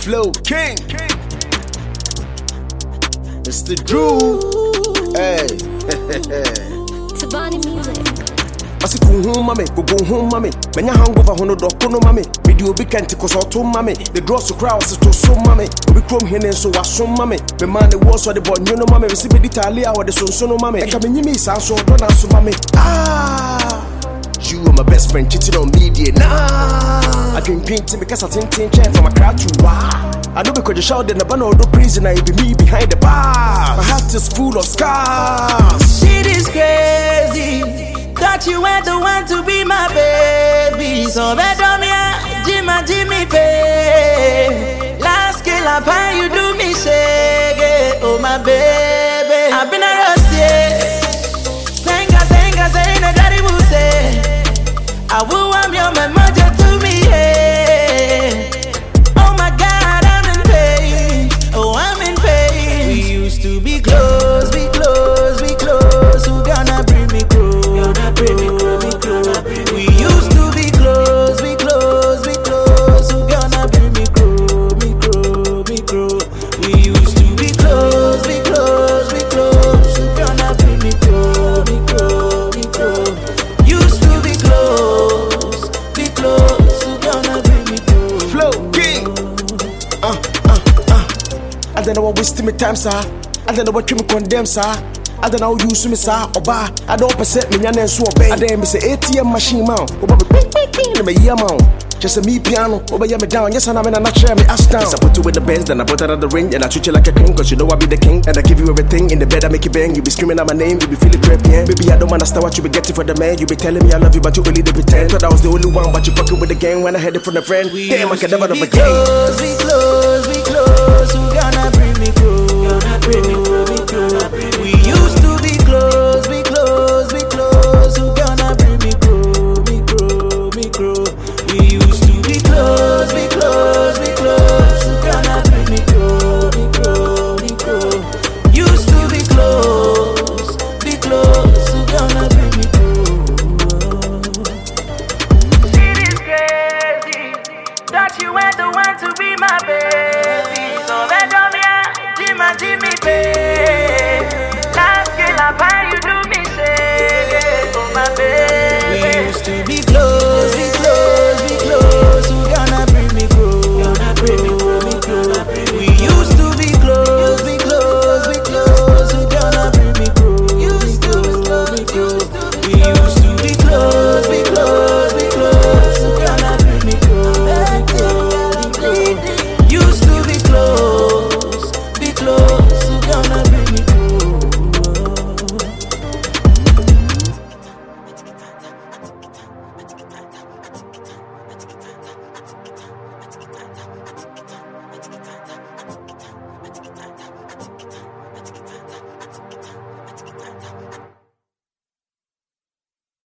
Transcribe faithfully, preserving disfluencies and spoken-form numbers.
Flow King, Mister Drew. Hey, Tabani music. I say go home, mommy, go go home, mommy. Menya hangover, hono do kono, mommy. Video be can't cause auto, mommy. The draws to crowds to so, mommy. We chrome here and so was so, mommy. The man the was or the boy, you know, mommy. We see the Italia or the son, so, mommy. And come in, me, so don't answer, mommy. Ah, you are my best friend, cheating on me, dear. Nah, I drink painting because I think think chair from a crowd to wow. I know because you shout in the banner of the prison, I be me behind the bar. My heart is full of scars. Shit is crazy. Thought you were the one to be my baby. So bad on me, Jimmy, Jimmy, pay. Last kill up, how you do me shake. Oh, my baby. I've been a rusty. Senga, senga, senga, daddy will say. I will want your memory to me. Hey. Oh, my God, I'm in pain. Oh, I'm in pain. We used to be close, be close, be close. Who gonna bring me close? We used to be close, be close, be close. Who gonna bring me grow, me grow, me grow? We used to be close, be close, be close. Who gonna bring me grow, me grow, me grow? Used to be close, be close. Who gonna bring me grow? Flow King. Uh, uh, uh. I don't know what wasting my time, sir. I don't know what you me condemn, sir. I don't know use me sir oba. I don't percent me nyan so obey. I don't say A T M machine mount. Oba me ping ping ping me year mount. Just a me piano. Oba me down. Yes and I'm in a nutshell me ass down. Yes, I put you in the Benz, then I put out the ring, and I treat you like a king, cause you know I be the king. And I give you everything in the bed, I make you bang. You be screaming out my name, you be feeling creepy. Yeah? Baby, I don't understand what you be getting for the man. You be telling me I love you, but you only the pretend. Thought I was the only one, but you fucking with the gang when I had it from the friend. We Damn, I can never have a game. Close, we close, we close. Who gonna bring me close? Gonna bring me close, me close.